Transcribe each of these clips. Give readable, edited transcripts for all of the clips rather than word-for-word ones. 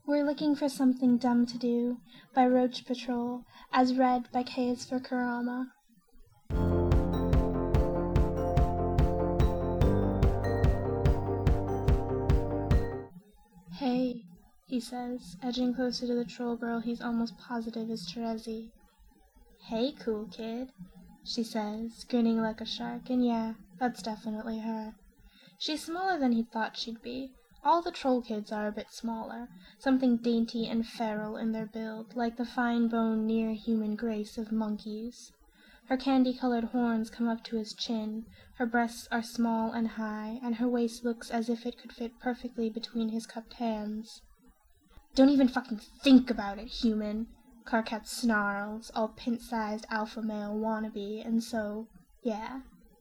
We're Looking for Something Dumb to Do by Roach Patrol, as read by K is for Kurama. Hey, he says, edging closer to the troll girl he's almost positive is Terezi. Hey, cool kid, she says, grinning like a shark, and yeah, that's definitely her. She's smaller than he thought she'd be. All the troll kids are a bit smaller, something dainty and feral in their build, like the fine-boned, near-human grace of monkeys. Her candy-colored horns come up to his chin, her breasts are small and high, and her waist looks as if it could fit perfectly between his cupped hands. Don't even fucking think about it, human, Karkat snarls, all pint-sized alpha male wannabe, and so, yeah,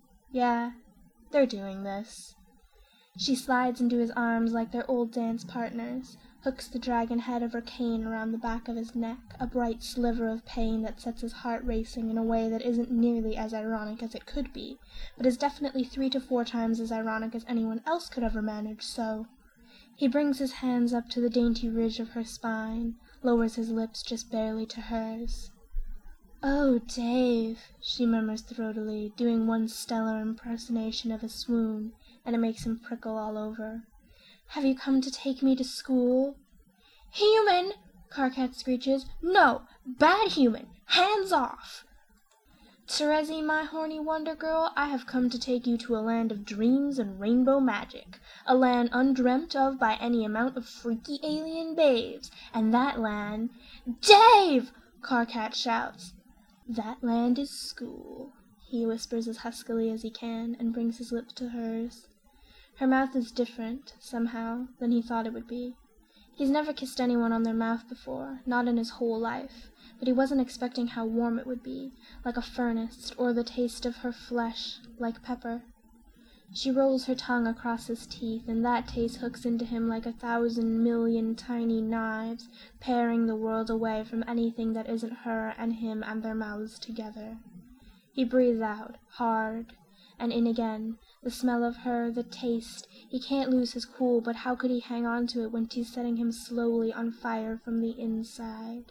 they're doing this. She slides into his arms like they're old dance partners, hooks the dragon head of her cane around the back of his neck, a bright sliver of pain that sets his heart racing in a way that isn't nearly as ironic as it could be, but is definitely 3 to 4 times as ironic as anyone else could ever manage, so. He brings his hands up to the dainty ridge of her spine, lowers his lips just barely to hers. "Oh, Dave," she murmurs throatily, doing one stellar impersonation of a swoon, and it makes him prickle all over. "Have you come to take me to school?" "Human!" Karkat screeches. "No! Bad human! Hands off!" "Terezi, my horny wonder girl, I have come to take you to a land of dreams and rainbow magic, a land undreamt of by any amount of freaky alien babes, and that land—" "Dave!" Karkat shouts. "That land is school," he whispers as huskily as he can, and brings his lips to hers. Her mouth is different, somehow, than he thought it would be. He's never kissed anyone on their mouth before, not in his whole life, but he wasn't expecting how warm it would be, like a furnace, or the taste of her flesh, like pepper. She rolls her tongue across his teeth, and that taste hooks into him like 1,000 million tiny knives, paring the world away from anything that isn't her and him and their mouths together. He breathes out, hard, and in again, the smell of her, the taste. He can't lose his cool, but how could he hang on to it when she's setting him slowly on fire from the inside?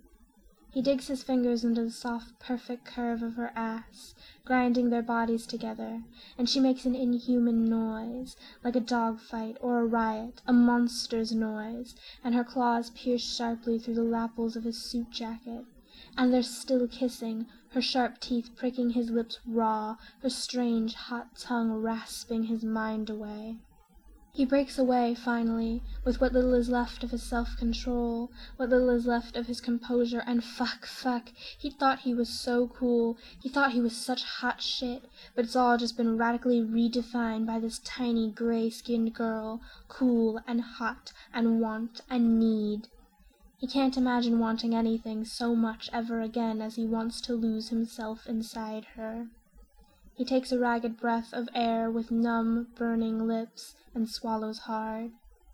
He digs his fingers into the soft, perfect curve of her ass, grinding their bodies together, and she makes an inhuman noise, like a dog fight or a riot, a monster's noise, and her claws pierce sharply through the lapels of his suit jacket. And they're still kissing, her sharp teeth pricking his lips raw, her strange, hot tongue rasping his mind away. He breaks away, finally, with what little is left of his self-control, what little is left of his composure, and fuck, he thought he was so cool, he thought he was such hot shit, but it's all just been radically redefined by this tiny, gray-skinned girl, cool and hot and want and need. He can't imagine wanting anything so much ever again as he wants to lose himself inside her. He takes a ragged breath of air with numb, burning lips, and swallows hard.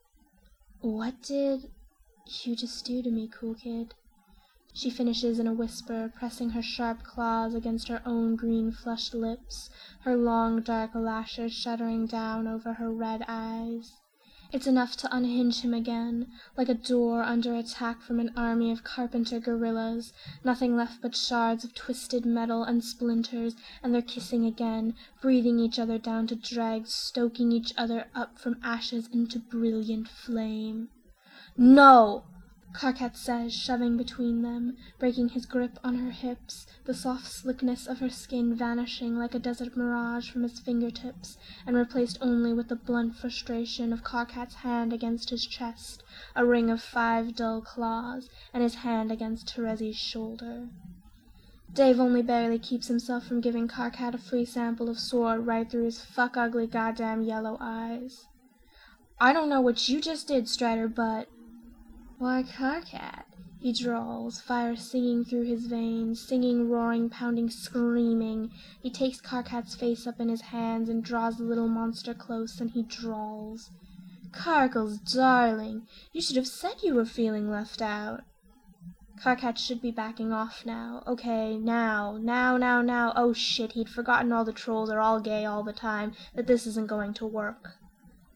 "What did you just do to me, cool kid?" She finishes in a whisper, pressing her sharp claws against her own green flushed lips, her long dark lashes shuddering down over her red eyes. It's enough to unhinge him again, like a door under attack from an army of carpenter gorillas, nothing left but shards of twisted metal and splinters, and they're kissing again, breathing each other down to dregs, stoking each other up from ashes into brilliant flame. "No!" Karkat says, shoving between them, breaking his grip on her hips, the soft slickness of her skin vanishing like a desert mirage from his fingertips, and replaced only with the blunt frustration of Karkat's hand against his chest, a ring of 5 dull claws, and his hand against Terezi's shoulder. Dave only barely keeps himself from giving Karkat a free sample of sword right through his fuck-ugly goddamn yellow eyes. "I don't know what you just did, Strider, but—" "Why, Karkat," he drawls, fire singing through his veins, singing, roaring, pounding, screaming. He takes Karkat's face up in his hands and draws the little monster close, and he drawls. "Karkles, darling, you should have said you were feeling left out." Karkat should be backing off now. Okay, now. Oh shit, he'd forgotten all the trolls are all gay all the time, that this isn't going to work.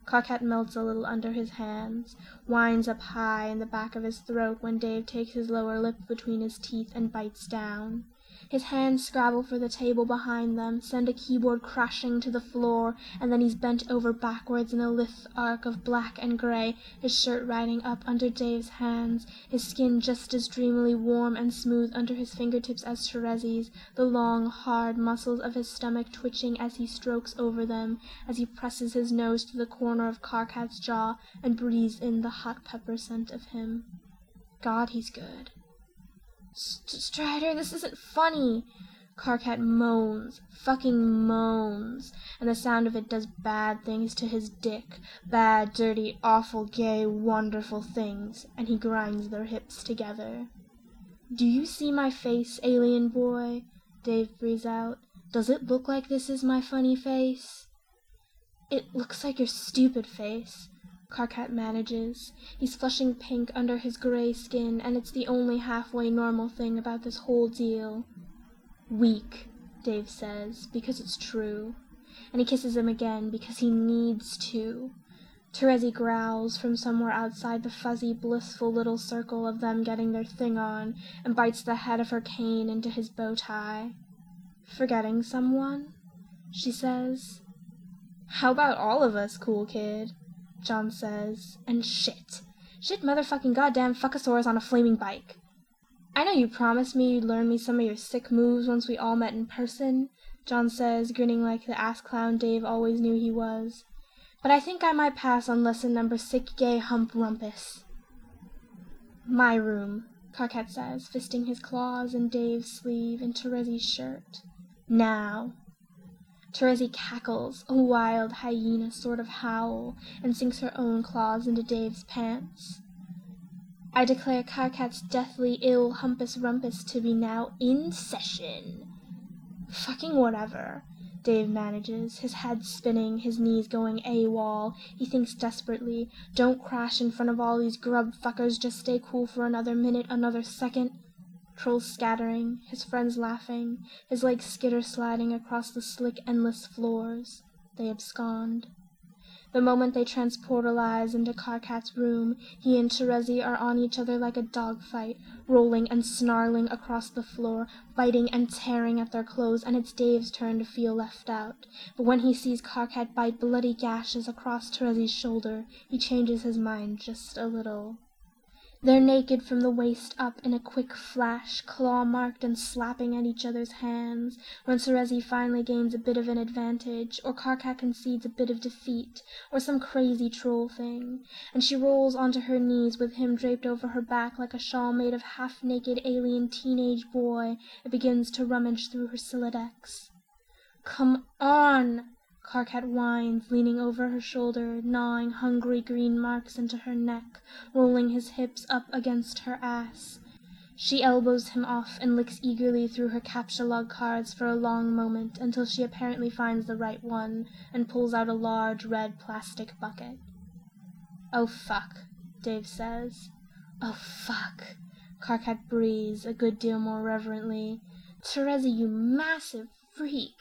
Karkat melts a little under his hands, winds up high in the back of his throat when Dave takes his lower lip between his teeth and bites down. His hands scrabble for the table behind them, send a keyboard crashing to the floor, and then he's bent over backwards in a lithe arc of black and gray, his shirt riding up under Dave's hands, his skin just as dreamily warm and smooth under his fingertips as Terezi's, the long, hard muscles of his stomach twitching as he strokes over them, as he presses his nose to the corner of Karkat's jaw and breathes in the hot pepper scent of him. God, he's good. Strider, this isn't funny. Karkat moans, fucking moans, and the sound of it does bad things to his dick, bad, dirty, awful, gay, wonderful things, and he grinds their hips together. Do you see my face, alien boy? Dave breathes out. Does it look like this is my funny face? It looks like your stupid face, Karkat manages. He's flushing pink under his gray skin, and it's the only halfway normal thing about this whole deal. Weak, Dave says, because it's true. And he kisses him again, because he needs to. Terezi growls from somewhere outside the fuzzy, blissful little circle of them getting their thing on, and bites the head of her cane into his bow tie. Forgetting someone? She says. How about all of us, cool kid? John says, and shit. Shit motherfucking goddamn fuckosaurus on a flaming bike. I know you promised me you'd learn me some of your sick moves once we all met in person, John says, grinning like the ass clown Dave always knew he was. But I think I might pass on lesson number sick gay hump rumpus. My room, Karkat says, fisting his claws in Dave's sleeve and Terezi's shirt. Now. Terezi cackles, a wild hyena sort of howl, and sinks her own claws into Dave's pants. I declare Karkat's deathly ill humpus rumpus to be now in session. Fucking whatever, Dave manages, his head spinning, his knees going AWOL. He thinks desperately, don't crash in front of all these grub fuckers, just stay cool for another minute, another second. Trolls scattering, his friends laughing, his legs skitter-sliding across the slick, endless floors. They abscond. The moment they transportalize into Karkat's room, he and Terezi are on each other like a dogfight, rolling and snarling across the floor, biting and tearing at their clothes, and it's Dave's turn to feel left out. But when he sees Karkat bite bloody gashes across Terezi's shoulder, he changes his mind just a little. They're naked from the waist up in a quick flash, claw-marked and slapping at each other's hands, when Terezi finally gains a bit of an advantage, or Karkat concedes a bit of defeat, or some crazy troll thing, and she rolls onto her knees with him draped over her back like a shawl made of half-naked alien teenage boy, and begins to rummage through her Siladex. Come on! Karkat whines, leaning over her shoulder, gnawing hungry green marks into her neck, rolling his hips up against her ass. She elbows him off and licks eagerly through her captcha-log cards for a long moment until she apparently finds the right one and pulls out a large red plastic bucket. Oh fuck, Dave says. Oh fuck, Karkat breathes a good deal more reverently. Terezi, you massive freak.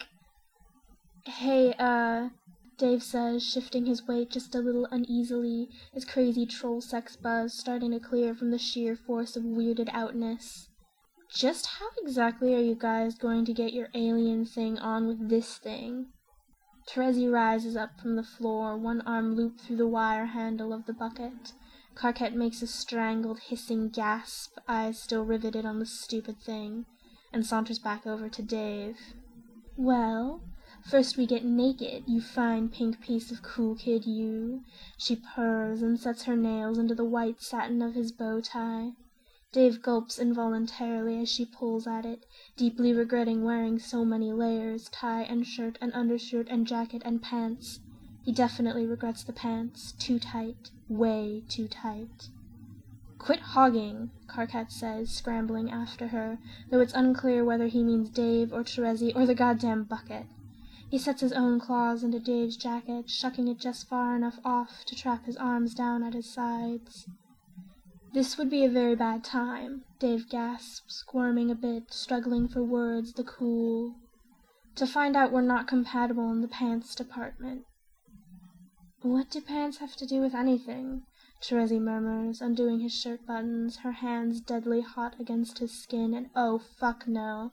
Hey, Dave says, shifting his weight just a little uneasily, his crazy troll sex buzz starting to clear from the sheer force of weirded outness. Just how exactly are you guys going to get your alien thing on with this thing? Terezi rises up from the floor, one arm looped through the wire handle of the bucket. Karkat makes a strangled, hissing gasp, eyes still riveted on the stupid thing, and saunters back over to Dave. Well, first we get naked, you fine pink piece of cool kid, you. She purrs and sets her nails into the white satin of his bow tie. Dave gulps involuntarily as she pulls at it, deeply regretting wearing so many layers, tie and shirt and undershirt and jacket and pants. He definitely regrets the pants. Too tight. Way too tight. Quit hogging, Karkat says, scrambling after her, though it's unclear whether he means Dave or Terezi or the goddamn bucket. He sets his own claws into Dave's jacket, shucking it just far enough off to trap his arms down at his sides. This would be a very bad time, Dave gasps, squirming a bit, struggling for words, the cool. To find out we're not compatible in the pants department. What do pants have to do with anything? Terezi murmurs, undoing his shirt buttons, her hands deadly hot against his skin, and oh, fuck no.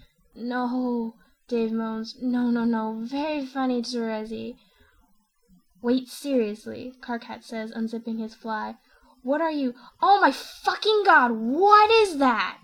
No, Dave moans. No. Very funny, Terezi. Wait, seriously, Karkat says, unzipping his fly. What are you? Oh my fucking god, what is that?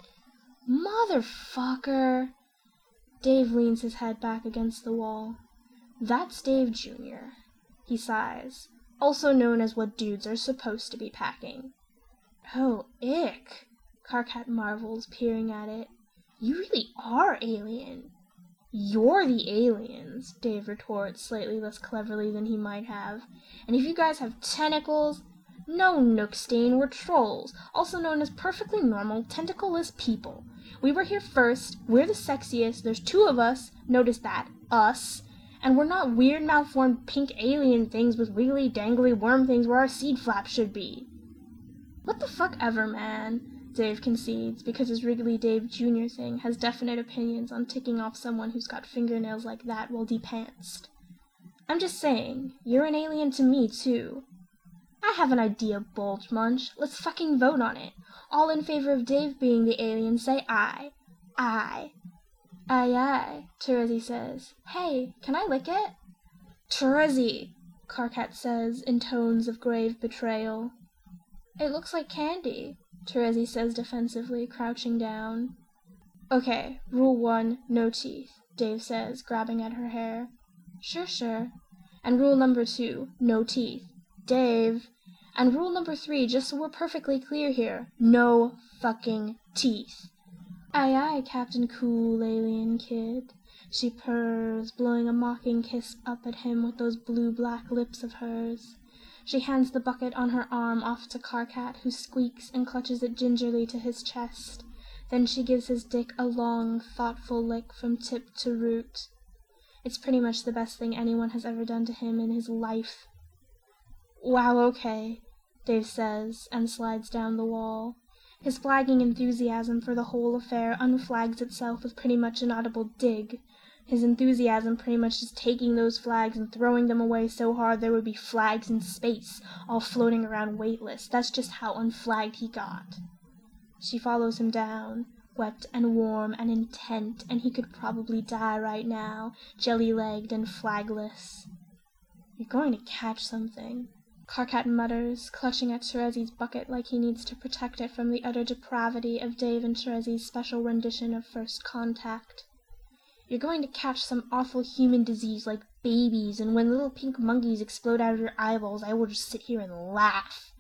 Motherfucker. Dave leans his head back against the wall. That's Dave Jr., he sighs, also known as what dudes are supposed to be packing. Oh, ick, Karkat marvels, peering at it. You really are alien. You're the aliens, Dave retorts, slightly less cleverly than he might have. And if you guys have tentacles... No, Nookstain, we're trolls, also known as perfectly normal, tentacleless people. We were here first, we're the sexiest, there's 2 of us, notice that, us, and we're not weird, malformed, pink alien things with wiggly, dangly worm things where our seed flaps should be. What the fuck ever, man, Dave concedes, because his Wrigley Dave Jr. thing has definite opinions on ticking off someone who's got fingernails like that while depantsed. I'm just saying, you're an alien to me, too. I have an idea, Bulge Munch. Let's fucking vote on it. All in favor of Dave being the alien, say aye. Aye. Aye, Terezi says. Hey, can I lick it? Terezi, Karkat says, in tones of grave betrayal. It looks like candy, Terezi says defensively, crouching down. Okay, rule 1, no teeth, Dave says, grabbing at her hair. Sure. And rule number 2, no teeth. Dave. And rule number 3, just so we're perfectly clear here, no fucking teeth. Aye, Captain Cool Alien Kid, she purrs, blowing a mocking kiss up at him with those blue-black lips of hers. She hands the bucket on her arm off to Karkat, who squeaks and clutches it gingerly to his chest. Then she gives his dick a long, thoughtful lick from tip to root. It's pretty much the best thing anyone has ever done to him in his life. Wow, okay, Dave says, and slides down the wall. His flagging enthusiasm for the whole affair unflags itself with pretty much an audible dig. His enthusiasm pretty much just taking those flags and throwing them away so hard there would be flags in space, all floating around weightless. That's just how unflagged he got. She follows him down, wet and warm and intent, and he could probably die right now, jelly-legged and flagless. You're going to catch something, Karkat mutters, clutching at Terezi's bucket like he needs to protect it from the utter depravity of Dave and Terezi's special rendition of First Contact. You're going to catch some awful human disease like babies, and when little pink monkeys explode out of your eyeballs, I will just sit here and laugh.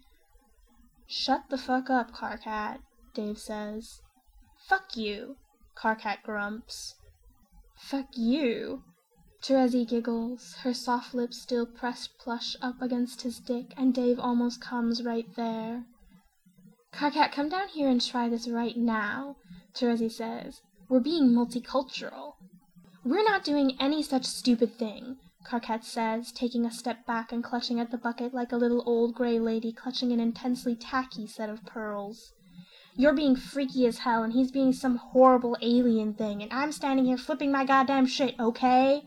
Shut the fuck up, Karkat, Dave says. Fuck you, Karkat grumps. Fuck you. Terezi giggles, her soft lips still pressed plush up against his dick, and Dave almost comes right there. Karkat, come down here and try this right now, Terezi says. We're being multicultural. We're not doing any such stupid thing, Karkat says, taking a step back and clutching at the bucket like a little old gray lady clutching an intensely tacky set of pearls. You're being freaky as hell, and he's being some horrible alien thing, and I'm standing here flipping my goddamn shit, okay?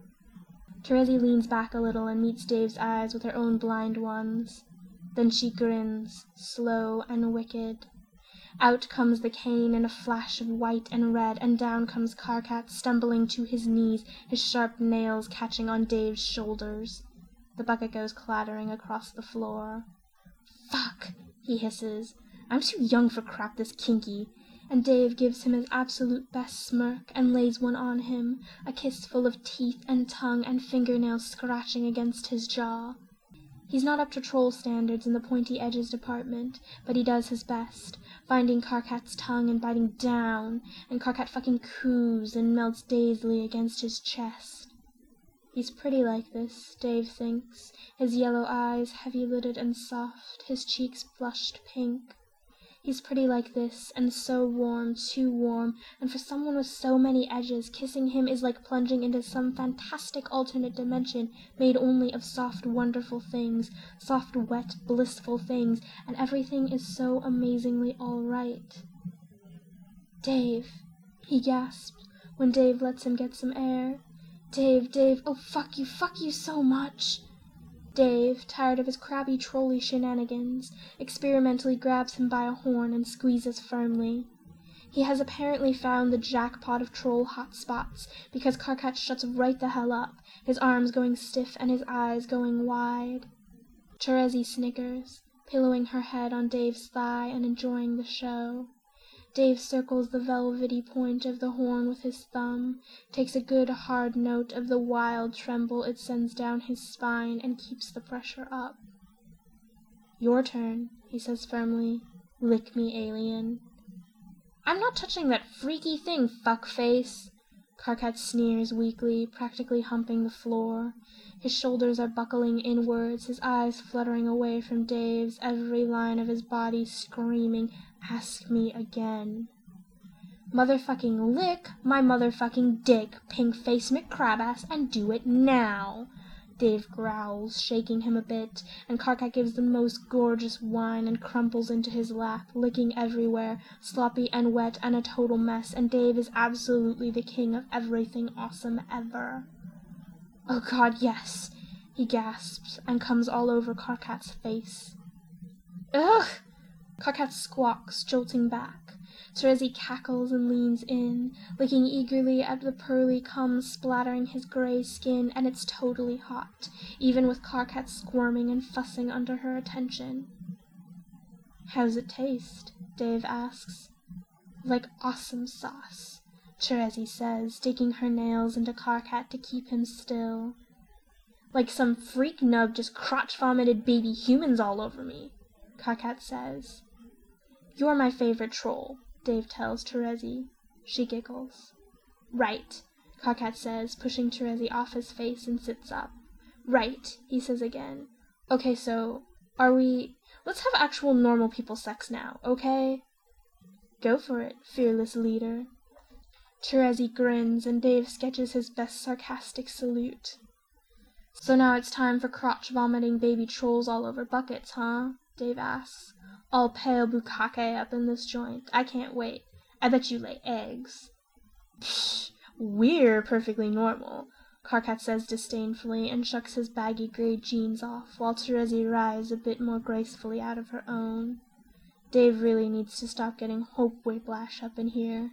Terezi leans back a little and meets Dave's eyes with her own blind ones. Then she grins, slow and wicked. Out comes the cane in a flash of white and red, and down comes Karkat, stumbling to his knees, his sharp nails catching on Dave's shoulders. The bucket goes clattering across the floor. Fuck, he hisses. I'm too young for crap this kinky. And Dave gives him his absolute best smirk and lays one on him, a kiss full of teeth and tongue and fingernails scratching against his jaw. He's not up to troll standards in the pointy edges department, but he does his best, finding Karkat's tongue and biting down, and Karkat fucking coos and melts dazedly against his chest. He's pretty like this, Dave thinks, his yellow eyes heavy-lidded and soft, his cheeks flushed pink. He's pretty like this, and so warm, too warm, and for someone with so many edges, kissing him is like plunging into some fantastic alternate dimension made only of soft, wonderful things, soft, wet, blissful things, and everything is so amazingly all right. Dave, he gasps, when Dave lets him get some air. Dave, oh fuck you so much. Dave, tired of his crabby trolley shenanigans, experimentally grabs him by a horn and squeezes firmly. He has apparently found the jackpot of troll hot spots, because Karkat shuts right the hell up, his arms going stiff and his eyes going wide. Terezi snickers, pillowing her head on Dave's thigh and enjoying the show. Dave circles the velvety point of the horn with his thumb, takes a good hard note of the wild tremble it sends down his spine, and keeps the pressure up. "Your turn," he says firmly. "Lick me, alien." "I'm not touching that freaky thing, fuckface." Karkat sneers weakly, practically humping the floor. His shoulders are buckling inwards, his eyes fluttering away from Dave's, every line of his body screaming, "Ask me again." "Motherfucking lick my motherfucking dick, pink-face McCrabass, and do it now," Dave growls, shaking him a bit, and Karkat gives the most gorgeous whine and crumples into his lap, licking everywhere, sloppy and wet and a total mess, and Dave is absolutely the king of everything awesome ever. "Oh God, yes!" he gasps, and comes all over Karkat's face. "Ugh!" Karkat squawks, jolting back. Terezi cackles and leans in, licking eagerly at the pearly cum splattering his gray skin, and it's totally hot, even with Karkat squirming and fussing under her attention. "How's it taste?" Dave asks. "Like awesome sauce," Terezi says, digging her nails into Karkat to keep him still. "Like some freak nub just crotch-vomited baby humans all over me," Karkat says. "You're my favorite troll," Dave tells Terezi. She giggles. "Right," Karkat says, pushing Terezi off his face, and sits up. "Right," he says again. "Okay, so, let's have actual normal people sex now, okay?" "Go for it, fearless leader." Terezi grins, and Dave sketches his best sarcastic salute. "So now it's time for crotch-vomiting baby trolls all over buckets, huh?" Dave asks. "All pale bukkake up in this joint. I can't wait. I bet you lay eggs." "Psh, we're perfectly normal," Karkat says disdainfully, and shucks his baggy gray jeans off, while Terezi writhes a bit more gracefully out of her own. Dave really needs to stop getting hope whiplash up in here.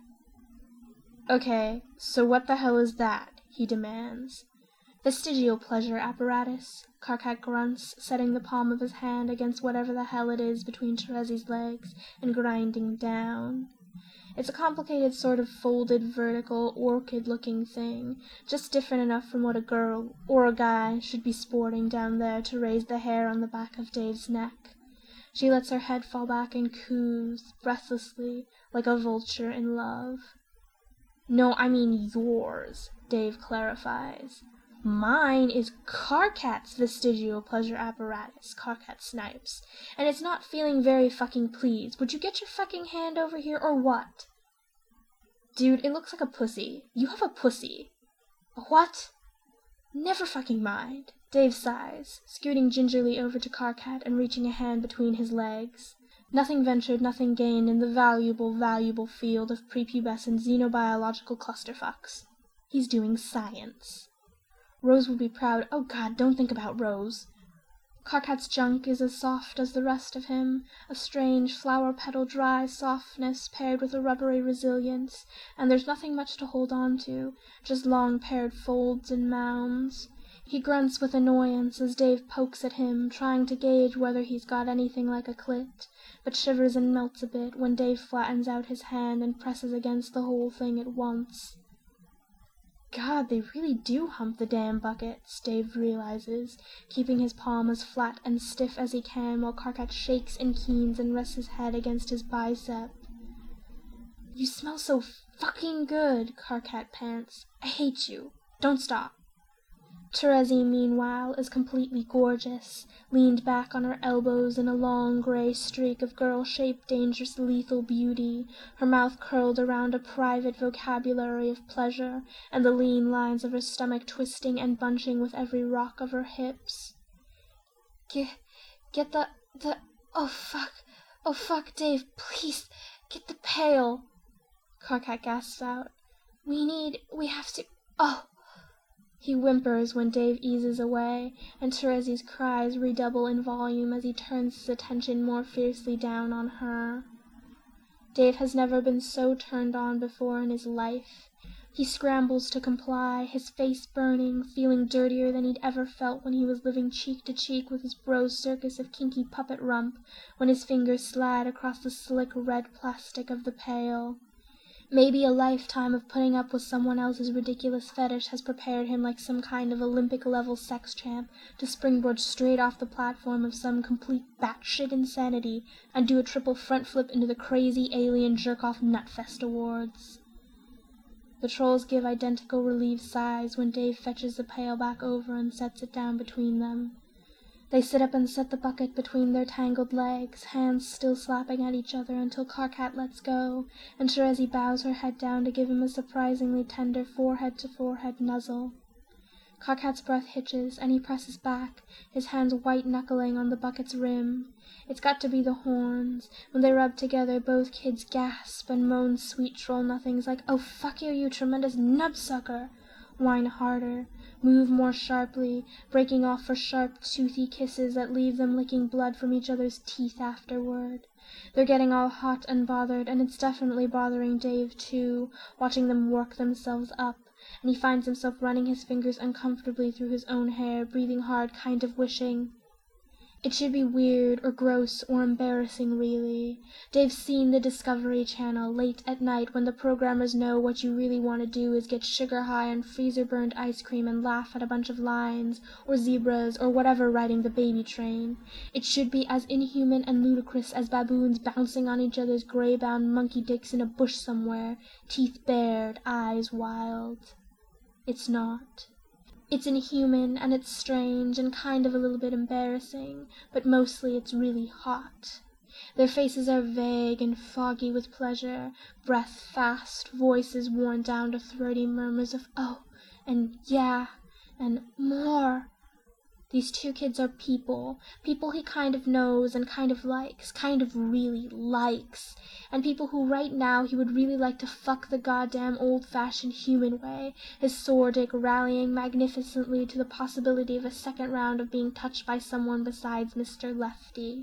"Okay, so what the hell is that?" he demands. "Vestigial pleasure apparatus," Karkat grunts, setting the palm of his hand against whatever the hell it is between Terezi's legs and grinding down. It's a complicated sort of folded, vertical, orchid-looking thing, just different enough from what a girl, or a guy, should be sporting down there to raise the hair on the back of Dave's neck. She lets her head fall back and coos, breathlessly, like a vulture in love. "No, I mean yours," Dave clarifies. "Mine is Karkat's vestigial pleasure apparatus," Karkat snipes, "and it's not feeling very fucking pleased. Would you get your fucking hand over here, or what?" "Dude, it looks like a pussy. You have a pussy." "A what?" "Never fucking mind." Dave sighs, scooting gingerly over to Karkat and reaching a hand between his legs. Nothing ventured, nothing gained in the valuable field of prepubescent xenobiological clusterfucks. He's doing science. Rose will be proud. Oh God, don't think about Rose. Karkat's junk is as soft as the rest of him, a strange flower-petal dry softness paired with a rubbery resilience, and there's nothing much to hold on to, just long paired folds and mounds. He grunts with annoyance as Dave pokes at him, trying to gauge whether he's got anything like a clit, but shivers and melts a bit when Dave flattens out his hand and presses against the whole thing at once. God, they really do hump the damn buckets, Dave realizes, keeping his palm as flat and stiff as he can while Karkat shakes and keens and rests his head against his bicep. "You smell so fucking good," Karkat pants. "I hate you. Don't stop." Terezi, meanwhile, is completely gorgeous, leaned back on her elbows in a long gray streak of girl-shaped, dangerous, lethal beauty, her mouth curled around a private vocabulary of pleasure, and the lean lines of her stomach twisting and bunching with every rock of her hips. Get the oh fuck, Dave, please, get the pail," Karkat gasps out. We have to, oh." He whimpers when Dave eases away, and Terezi's cries redouble in volume as he turns his attention more fiercely down on her. Dave has never been so turned on before in his life. He scrambles to comply, his face burning, feeling dirtier than he'd ever felt when he was living cheek to cheek with his bro's circus of kinky puppet rump, when his fingers slide across the slick red plastic of the pail. Maybe a lifetime of putting up with someone else's ridiculous fetish has prepared him like some kind of Olympic-level sex champ to springboard straight off the platform of some complete batshit insanity and do a triple front flip into the crazy alien jerk-off Nutfest Awards. The trolls give identical relieved sighs when Dave fetches the pail back over and sets it down between them. They sit up and set the bucket between their tangled legs, hands still slapping at each other until Karkat lets go, and Terezi bows her head down to give him a surprisingly tender forehead-to-forehead nuzzle. Karkat's breath hitches, and he presses back, his hands white-knuckling on the bucket's rim. It's got to be the horns. When they rub together, both kids gasp and moan sweet troll-nothings like, "Oh, fuck you, you tremendous nubsucker!" Whine harder, move more sharply, breaking off for sharp, toothy kisses that leave them licking blood from each other's teeth afterward. They're getting all hot and bothered, and it's definitely bothering Dave, too, watching them work themselves up, and he finds himself running his fingers uncomfortably through his own hair, breathing hard, kind of wishing. It should be weird or gross or embarrassing, really. Dave's seen the Discovery Channel late at night when the programmers know what you really want to do is get sugar high on freezer-burned ice cream and laugh at a bunch of lions or zebras or whatever riding the baby train. It should be as inhuman and ludicrous as baboons bouncing on each other's gray-bound monkey dicks in a bush somewhere, teeth bared, eyes wild. It's not. It's inhuman, and it's strange, and kind of a little bit embarrassing, but mostly it's really hot. Their faces are vague and foggy with pleasure, breath fast, voices worn down to throaty murmurs of "oh," and "yeah," and "more." These two kids are people he kind of knows and kind of likes, kind of really likes, and people who right now he would really like to fuck the goddamn old-fashioned human way, his sore dick rallying magnificently to the possibility of a second round of being touched by someone besides Mr. Lefty.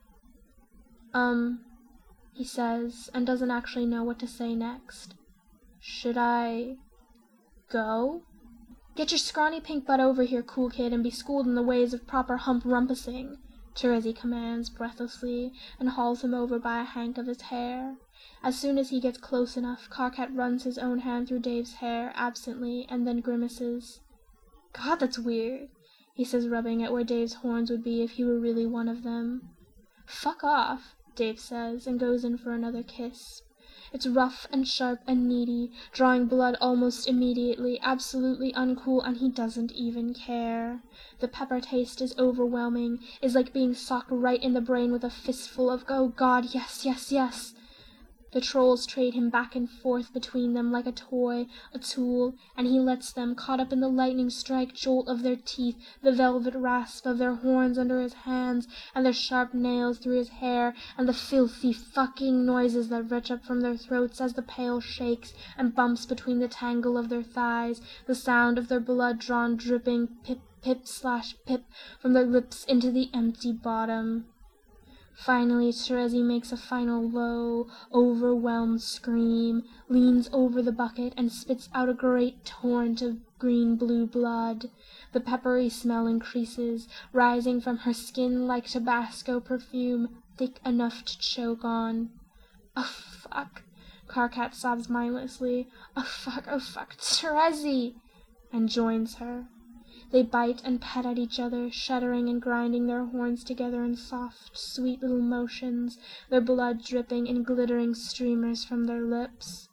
He says, and doesn't actually know what to say next. Should I go? "Get your scrawny pink butt over here, cool kid, and be schooled in the ways of proper hump-rumpusing," Terezi commands breathlessly, and hauls him over by a hank of his hair. As soon as he gets close enough, Karkat runs his own hand through Dave's hair, absently, and then grimaces. "God, that's weird," he says, rubbing at where Dave's horns would be if he were really one of them. "Fuck off," Dave says, and goes in for another kiss. It's rough and sharp and needy, drawing blood almost immediately, absolutely uncool, and he doesn't even care. The pepper taste is overwhelming, is like being socked right in the brain with a fistful of "oh God, yes, yes, yes." The trolls trade him back and forth between them like a toy, a tool, and he lets them, caught up in the lightning strike jolt of their teeth, the velvet rasp of their horns under his hands, and their sharp nails through his hair, and the filthy fucking noises that retch up from their throats as the pail shakes and bumps between the tangle of their thighs, the sound of their blood-drawn dripping pip-pip-slash-pip from their lips into the empty bottom. Finally, Terezi makes a final low, overwhelmed scream, leans over the bucket, and spits out a great torrent of green-blue blood. The peppery smell increases, rising from her skin like Tabasco perfume, thick enough to choke on. "Oh, fuck," Karkat sobs mindlessly. "Oh, fuck, Terezi!" and joins her. They bite and pet at each other, shuddering and grinding their horns together in soft, sweet little motions, their blood dripping in glittering streamers from their lips.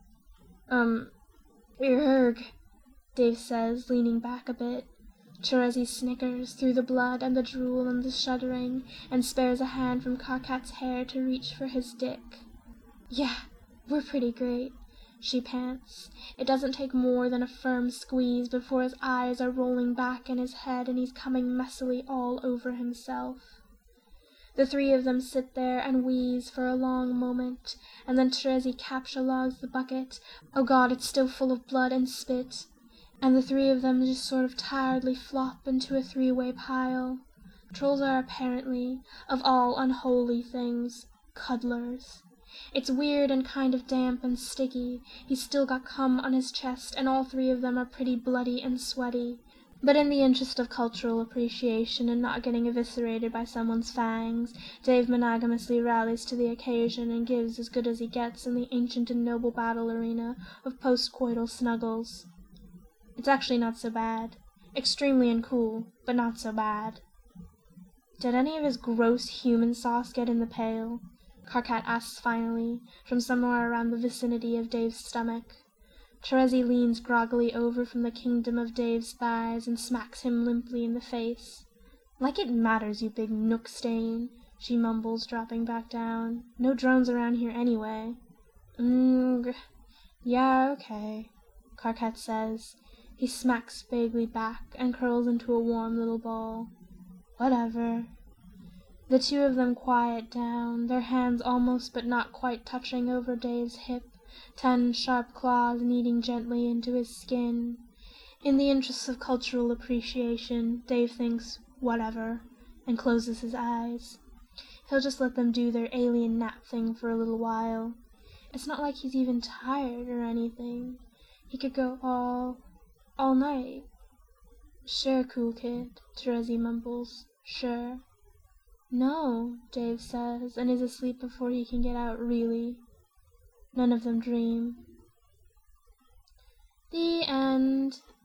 Erg," Dave says, leaning back a bit. Terezi snickers through the blood and the drool and the shuddering, and spares a hand from Karkat's hair to reach for his dick. "Yeah, we're pretty great," she pants. It doesn't take more than a firm squeeze before his eyes are rolling back in his head and he's coming messily all over himself. The three of them sit there and wheeze for a long moment, and then Terezi captchalogs the bucket. Oh God, it's still full of blood and spit. and the three of them just sort of tiredly flop into a three-way pile. Trolls are apparently, of all unholy things, cuddlers. It's weird and kind of damp and sticky. He's still got cum on his chest, and all three of them are pretty bloody and sweaty. But in the interest of cultural appreciation and not getting eviscerated by someone's fangs, Dave monogamously rallies to the occasion and gives as good as he gets in the ancient and noble battle arena of post-coital snuggles. It's actually not so bad. Extremely uncool, but not so bad. "Did any of his gross human sauce get in the pail?" Karkat asks finally, from somewhere around the vicinity of Dave's stomach. Terezi leans groggily over from the kingdom of Dave's thighs and smacks him limply in the face. "Like it matters, you big nook stain," she mumbles, dropping back down. "No drones around here anyway." Yeah, okay," Karkat says. He smacks vaguely back and curls into a warm little ball. "Whatever." The two of them quiet down, their hands almost but not quite touching over Dave's hip, 10 sharp claws kneading gently into his skin. In the interests of cultural appreciation, Dave thinks, "Whatever," and closes his eyes. He'll just let them do their alien nap thing for a little while. It's not like he's even tired or anything. He could go all night. "Sure, cool kid," Terezi mumbles. "Sure." "No," Dave says, and is asleep before he can get out really. None of them dream. The end.